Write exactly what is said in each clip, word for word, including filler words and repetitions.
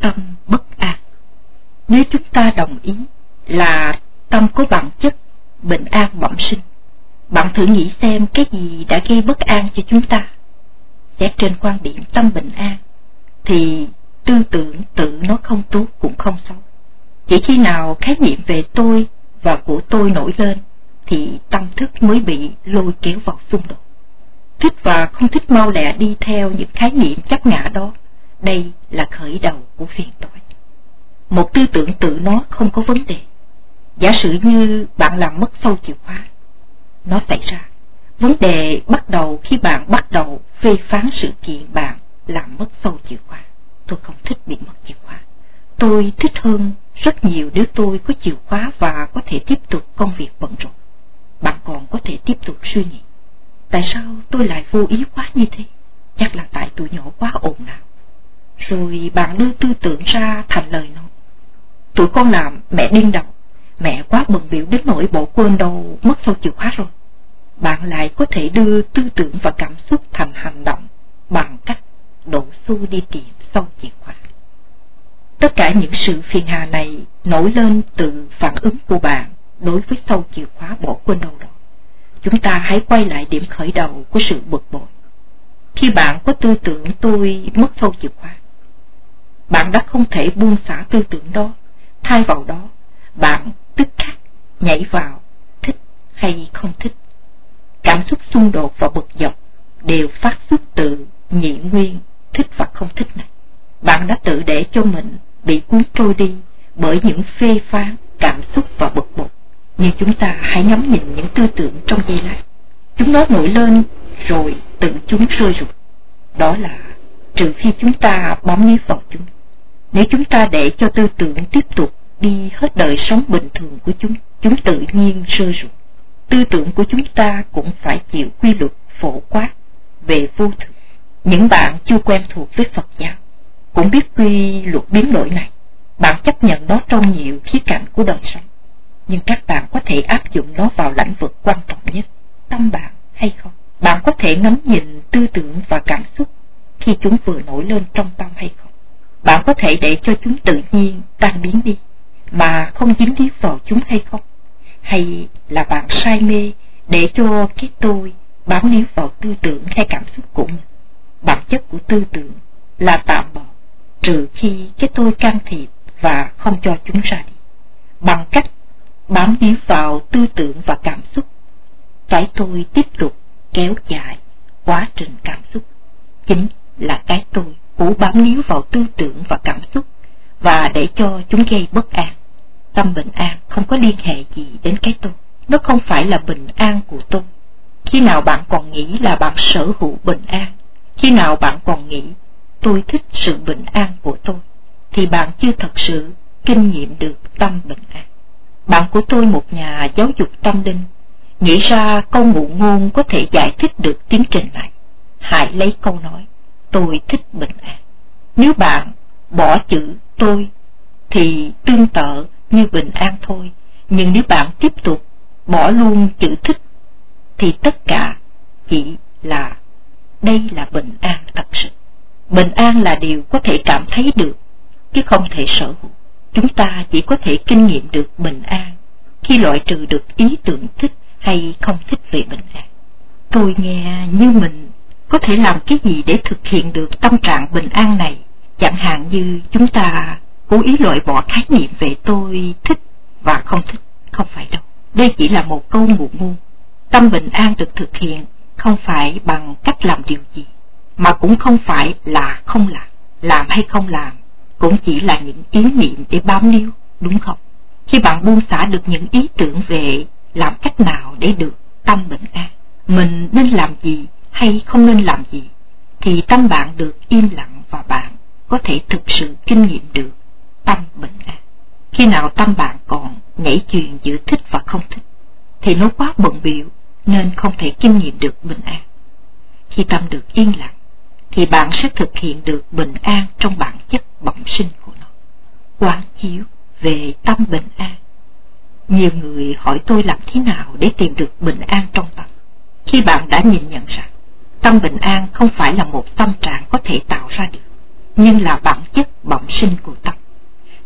tâm bất an. Nếu chúng ta đồng ý là tâm có bản chất bình an bẩm sinh, bạn thử nghĩ xem cái gì đã gây bất an cho chúng ta. Xét trên quan điểm tâm bình an thì tư tưởng tự nó không tốt cũng không xấu. Chỉ khi nào khái niệm về tôi và của tôi nổi lên thì tâm thức mới bị lôi kéo vào xung đột. Thích và không thích mau lẹ đi theo những khái niệm chấp ngã đó. Đây là khởi đầu của phiền toái. Một tư tưởng tự nó không có vấn đề. Giả sử như bạn làm mất phâu chìa khóa, nó xảy ra. Vấn đề bắt đầu khi bạn bắt đầu phê phán sự kiện bạn làm mất phâu chìa khóa. Tôi không thích bị mất chìa khóa. Tôi thích hơn rất nhiều nếu tôi có chìa khóa và có thể tiếp tục công việc bận rộn. Bạn còn có thể tiếp tục suy nghĩ, tại sao tôi lại vô ý quá như thế? Chắc là tại tụi nhỏ quá ồn ào. Rồi bạn đưa tư tưởng ra thành lời nói, tụi con làm mẹ điên đầu, mẹ quá bận bịu đến nỗi bỏ quên đâu mất phâu chìa khóa rồi. Bạn lại có thể đưa tư tưởng và cảm xúc thành hành động bằng cách đổ xô đi tìm phâu chìa khóa. Tất cả những sự phiền hà này nổi lên từ phản ứng của bạn đối với phâu chìa khóa bỏ quên đâu đó. Chúng ta hãy quay lại điểm khởi đầu của sự bực bội. Khi bạn có tư tưởng tôi mất phâu chìa khóa, bạn đã không thể buông xả tư tưởng đó. Thay vào đó, bạn tức khắc nhảy vào thích hay không thích. Cảm xúc xung đột và bực dọc đều phát xuất từ nhị nguyên thích và không thích này. Bạn đã tự để cho mình bị cuốn trôi đi bởi những phê phán, cảm xúc và bực bội. Nhưng chúng ta hãy ngắm nhìn những tư tưởng trong giây lát. Chúng nó nổi lên rồi tự chúng rơi rụng. Đó là trừ khi chúng ta bám níu vào chúng. Nếu chúng ta để cho tư tưởng tiếp tục đi hết đời sống bình thường của chúng, chúng tự nhiên rơi rụng. Tư tưởng của chúng ta cũng phải chịu quy luật phổ quát về vô thường. Những bạn chưa quen thuộc với Phật giáo cũng biết quy luật biến đổi này. Bạn chấp nhận nó trong nhiều khía cạnh của đời sống, nhưng các bạn có thể áp dụng nó vào lĩnh vực quan trọng nhất, tâm bạn hay không? Bạn có thể ngắm nhìn tư tưởng và cảm xúc khi chúng vừa nổi lên trong tâm hay không? Bạn có thể để cho chúng tự nhiên tan biến đi mà không dính líu vào chúng hay không? Hay là bạn say mê để cho cái tôi bám níu vào tư tưởng hay cảm xúc của mình? Bản chất của tư tưởng là tạm bợ, trừ khi cái tôi can thiệp và không cho chúng ra đi. Bằng cách bám níu vào tư tưởng và cảm xúc, cái tôi tiếp tục kéo dài quá trình cảm xúc. Chính là cái tôi cố bám níu vào tư tưởng và cảm xúc và để cho chúng gây bất an. Tâm bình an không có liên hệ gì đến cái tôi. Nó không phải là bình an của tôi. Khi nào bạn còn nghĩ là bạn sở hữu bình an, khi nào bạn còn nghĩ tôi thích sự bình an của tôi, thì bạn chưa thật sự kinh nghiệm được tâm bình an. Bạn của tôi, một nhà giáo dục tâm linh, nghĩ ra câu ngụ ngôn có thể giải thích được tiến trình này. Hãy lấy câu nói tôi thích bình an. Nếu bạn bỏ chữ tôi thì tương tự như bình an thôi, nhưng nếu bạn tiếp tục bỏ luôn chữ thích thì tất cả chỉ là đây là bình an thật sự. Bình an là điều có thể cảm thấy được, chứ không thể sở hữu. Chúng ta chỉ có thể kinh nghiệm được bình an khi loại trừ được ý tưởng thích hay không thích về bình an. Tôi nghe như mình có thể làm cái gì để thực hiện được tâm trạng bình an này. Chẳng hạn như chúng ta cố ý loại bỏ khái niệm về tôi thích và không thích. Không phải đâu. Đây chỉ là một câu ngụ ngôn. Tâm bình an được thực hiện không phải bằng cách làm điều gì, mà cũng không phải là không làm. Làm hay không làm cũng chỉ là những ý niệm để bám níu, đúng không? Khi bạn buông xả được những ý tưởng về làm cách nào để được tâm bình an, mình nên làm gì hay không nên làm gì, thì tâm bạn được im lặng và bạn có thể thực sự kinh nghiệm được tâm bình an. Khi nào tâm bạn còn nhảy chuyền giữa thích và không thích, thì nó quá bận bịu nên không thể kinh nghiệm được bình an. Khi tâm được yên lặng, thì bạn sẽ thực hiện được bình an trong bản chất bẩm sinh của nó. Quán chiếu về tâm bình an. Nhiều người hỏi tôi làm thế nào để tìm được bình an trong tâm. Khi bạn đã nhìn nhận rằng tâm bình an không phải là một tâm trạng có thể tạo ra được, nhưng là bản chất bẩm sinh của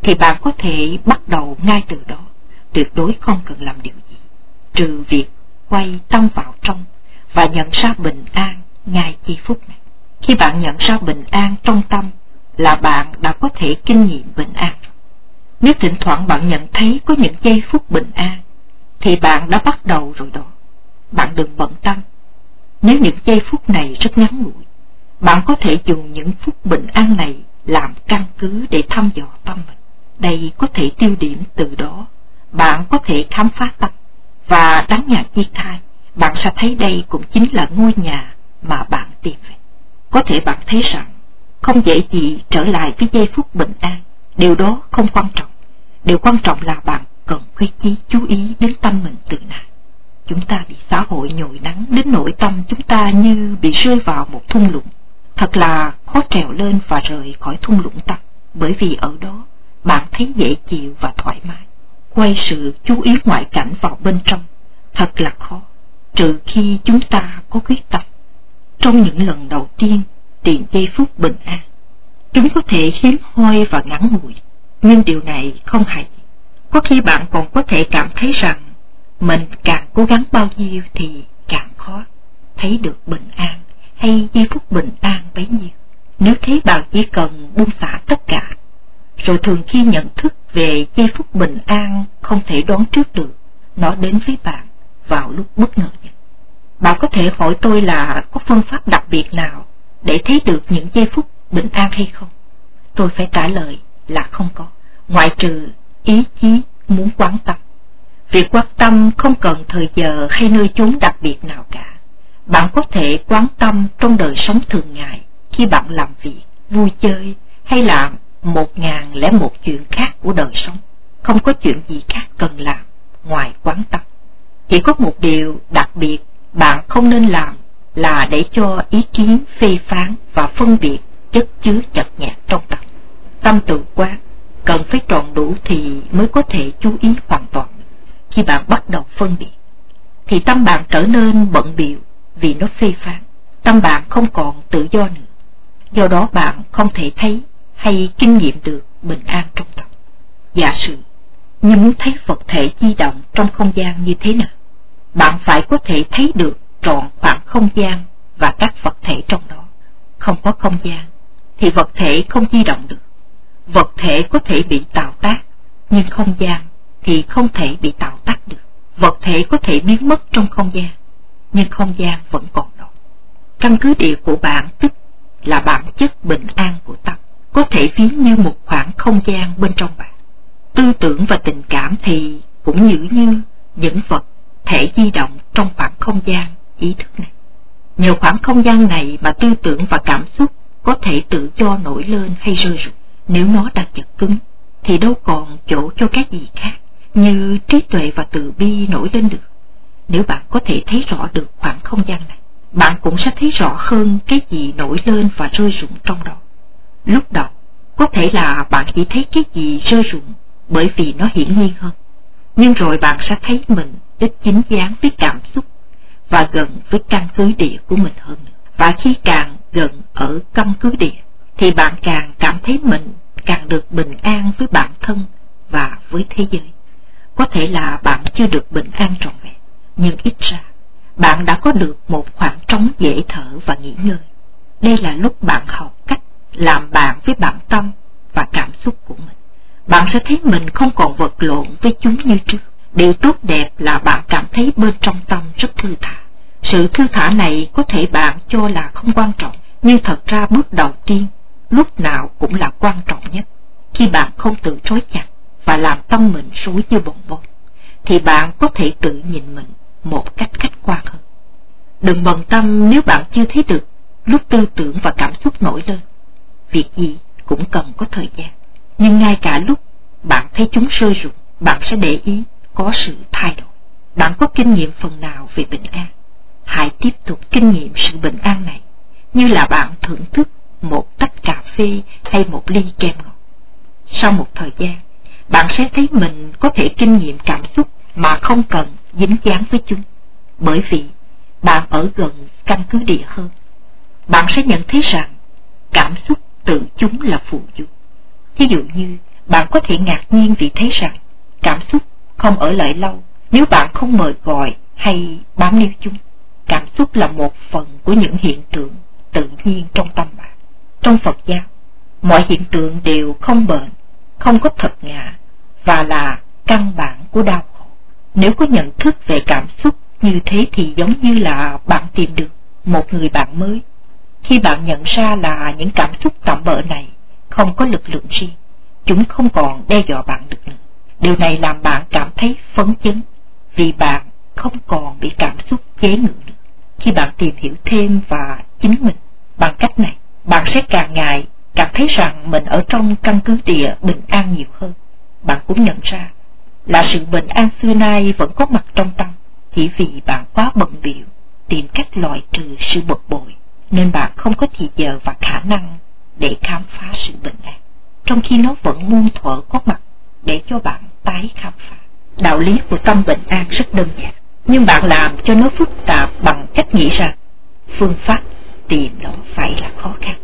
thì bạn có thể bắt đầu ngay từ đó, tuyệt đối không cần làm điều gì, trừ việc quay tâm vào trong và nhận ra bình an ngay giây phút này. Khi bạn nhận ra bình an trong tâm là bạn đã có thể kinh nghiệm bình an. Nếu thỉnh thoảng bạn nhận thấy có những giây phút bình an thì bạn đã bắt đầu rồi đó. Bạn đừng bận tâm. Nếu những giây phút này rất ngắn ngủi, bạn có thể dùng những phút bình an này làm căn cứ để thăm dò tâm mình. Đây có thể tiêu điểm, từ đó bạn có thể khám phá tâm. Và đáng nhạc chi thai, bạn sẽ thấy đây cũng chính là ngôi nhà mà bạn tìm về. Có thể bạn thấy rằng không dễ gì trở lại với giây phút bình an. Điều đó không quan trọng. Điều quan trọng là bạn cần khuyết chí chú ý đến tâm mình từ nay. Chúng ta bị xã hội nhồi nắng đến nỗi tâm chúng ta như bị rơi vào một thung lũng. Thật là khó trèo lên và rời khỏi thung lũng tâm, bởi vì ở đó bạn thấy dễ chịu và thoải mái. Quay sự chú ý ngoại cảnh vào bên trong thật là khó, trừ khi chúng ta có quyết tâm. Trong những lần đầu tiên tìm giây phút bình an, chúng có thể hiếm hoi và ngắn ngủi, nhưng điều này không hay. Có khi bạn còn có thể cảm thấy rằng mình càng cố gắng bao nhiêu thì càng khó thấy được bình an hay giây phút bình an bấy nhiêu. Nếu thế, bạn chỉ cần buông xả tất cả, rồi thường khi nhận thức về giây phút bình an không thể đoán trước được, nó đến với bạn vào lúc bất ngờ nhất. Bạn có thể hỏi tôi là có phương pháp đặc biệt nào để thấy được những giây phút bình an hay không? Tôi phải trả lời là không có, ngoại trừ ý chí muốn quán tâm. Việc quan tâm không cần thời giờ hay nơi chốn đặc biệt nào cả. Bạn có thể quán tâm trong đời sống thường ngày, khi bạn làm việc, vui chơi hay là một ngàn lẻ một chuyện khác của đời sống. Không có chuyện gì khác cần làm ngoài quán tâm. Chỉ có một điều đặc biệt bạn không nên làm là để cho ý kiến phê phán và phân biệt chất chứa chật nhạt trong tâm. Tâm tự quán cần phải tròn đủ thì mới có thể chú ý hoàn toàn. Khi bạn bắt đầu phân biệt thì tâm bạn trở nên bận bịu vì nó phê phán. Tâm bạn không còn tự do nữa. Do đó bạn không thể thấy hay kinh nghiệm được bình an trong tâm. Giả sử như muốn thấy vật thể di động trong không gian như thế nào, bạn phải có thể thấy được trọn khoảng không gian và các vật thể trong đó. Không có không gian thì vật thể không di động được. Vật thể có thể bị tạo tác, nhưng không gian thì không thể bị tạo tác được. Vật thể có thể biến mất trong không gian, nhưng không gian vẫn còn đó. Căn cứ địa của bạn tức là bản chất bình an của tâm, có thể ví như một khoảng không gian bên trong bạn. Tư tưởng và tình cảm thì cũng như như những vật thể di động trong khoảng không gian ý thức này. Nhờ khoảng không gian này mà tư tưởng và cảm xúc có thể tự do nổi lên hay rơi rụng. Nếu nó đã chật cứng thì đâu còn chỗ cho cái gì khác như trí tuệ và từ bi nổi lên được. Nếu bạn có thể thấy rõ được khoảng không gian này, bạn cũng sẽ thấy rõ hơn cái gì nổi lên và rơi rụng trong đó. Lúc đầu có thể là bạn chỉ thấy cái gì rơi rụng bởi vì nó hiển nhiên hơn, nhưng rồi bạn sẽ thấy mình ít chính dáng với cảm xúc và gần với căn cứ địa của mình hơn nữa. Và khi càng gần ở căn cứ địa thì bạn càng cảm thấy mình càng được bình an với bản thân và với thế giới. Có thể là bạn chưa được bình an trọn vẹn, nhưng ít ra bạn đã có được một khoảng trống dễ thở và nghỉ ngơi. Đây là lúc bạn học cách làm bạn với bản tâm và cảm xúc của mình. Bạn sẽ thấy mình không còn vật lộn với chúng như trước. Điều tốt đẹp là bạn cảm thấy bên trong tâm rất thư thả. Sự thư thả này có thể bạn cho là không quan trọng, nhưng thật ra bước đầu tiên lúc nào cũng là quan trọng nhất. Khi bạn không tự trói chặt và làm tâm mình rối như bồng bông, thì bạn có thể tự nhìn mình một cách khách quan hơn. Đừng bận tâm nếu bạn chưa thấy được lúc tư tưởng và cảm xúc nổi lên. Việc gì cũng cần có thời gian. Nhưng ngay cả lúc bạn thấy chúng rơi rụng, bạn sẽ để ý có sự thay đổi. Bạn có kinh nghiệm phần nào về bình an? Hãy tiếp tục kinh nghiệm sự bình an này như là bạn thưởng thức một tách cà phê hay một ly kem ngọt. Sau một thời gian, bạn sẽ thấy mình có thể kinh nghiệm cảm xúc mà không cần dính dáng với chúng, bởi vì bạn ở gần căn cứ địa hơn. Bạn sẽ nhận thấy rằng cảm xúc tự chúng là phù du. Ví dụ như Bạn có thể ngạc nhiên vì thấy rằng cảm xúc không ở lại lâu nếu bạn không mời gọi hay bám níu chúng. Cảm xúc là một phần của những hiện tượng tự nhiên trong tâm bạn. Trong Phật giáo, mọi hiện tượng đều không bền, không có thật ngã và là căn bản của đau khổ. Nếu có nhận thức về cảm xúc như thế thì giống như là bạn tìm được một người bạn mới. Khi bạn nhận ra là những cảm xúc tạm bợ này không có lực lượng riêng, chúng không còn đe dọa bạn được nữa. Điều này làm bạn cảm thấy phấn chấn vì bạn không còn bị cảm xúc chế ngự nữa. Khi bạn tìm hiểu thêm và chính mình bằng cách này, bạn sẽ càng ngày cảm thấy rằng mình ở trong căn cứ địa bình an nhiều hơn. Bạn cũng nhận ra là sự bình an xưa nay vẫn có mặt trong tâm, chỉ vì bạn quá bận bịu tìm cách loại trừ sự bực bội nên bạn không có thời giờ và khả năng để khám phá sự bình an, trong khi nó vẫn muôn thuở có mặt để cho bạn tái khám phá. Đạo lý của tâm bình an rất đơn giản, nhưng bạn làm cho nó phức tạp bằng cách nghĩ rằng phương pháp tìm nó phải là khó khăn.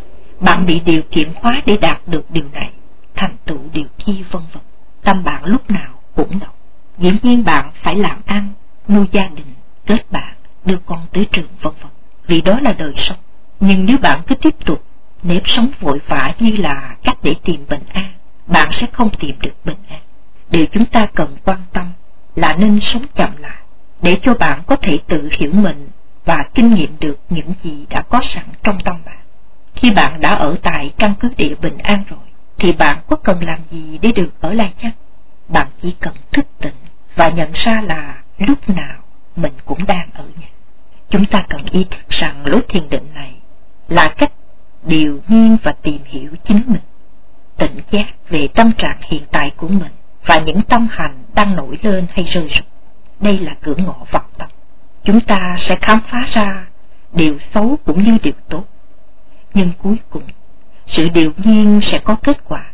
Bạn bị điều kiện hóa để đạt được điều này, thành tựu điều kia vân vân. Tâm bạn lúc nào cũng động. Dĩ nhiên bạn phải làm ăn, nuôi gia đình, kết bạn, đưa con tới trường vân vân, vì đó là đời sống. Nhưng nếu bạn cứ tiếp tục nếp sống vội vã như là cách để tìm bình an, bạn sẽ không tìm được bình an. Điều chúng ta cần quan tâm là nên sống chậm lại, để cho bạn có thể tự hiểu mình và kinh nghiệm được những gì đã có sẵn trong tâm bạn. Khi bạn đã ở tại căn cứ địa bình an rồi, thì bạn có cần làm gì để được ở lại chăng? Bạn chỉ cần thức tỉnh và nhận ra là lúc nào mình cũng đang ở nhà. Chúng ta cần ý thức rằng lối thiền định này là cách điều nhiên và tìm hiểu chính mình, tỉnh giác về tâm trạng hiện tại của mình và những tâm hành đang nổi lên hay rơi rụng. Đây là cửa ngõ vọng tâm. Chúng ta sẽ khám phá ra điều xấu cũng như điều tốt, nhưng cuối cùng sự điều nhiên sẽ có kết quả,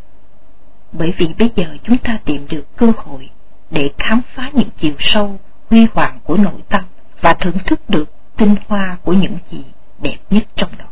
bởi vì bây giờ chúng ta tìm được cơ hội để khám phá những chiều sâu huy hoàng của nội tâm và thưởng thức được tinh hoa của những gì đẹp nhất trong đó.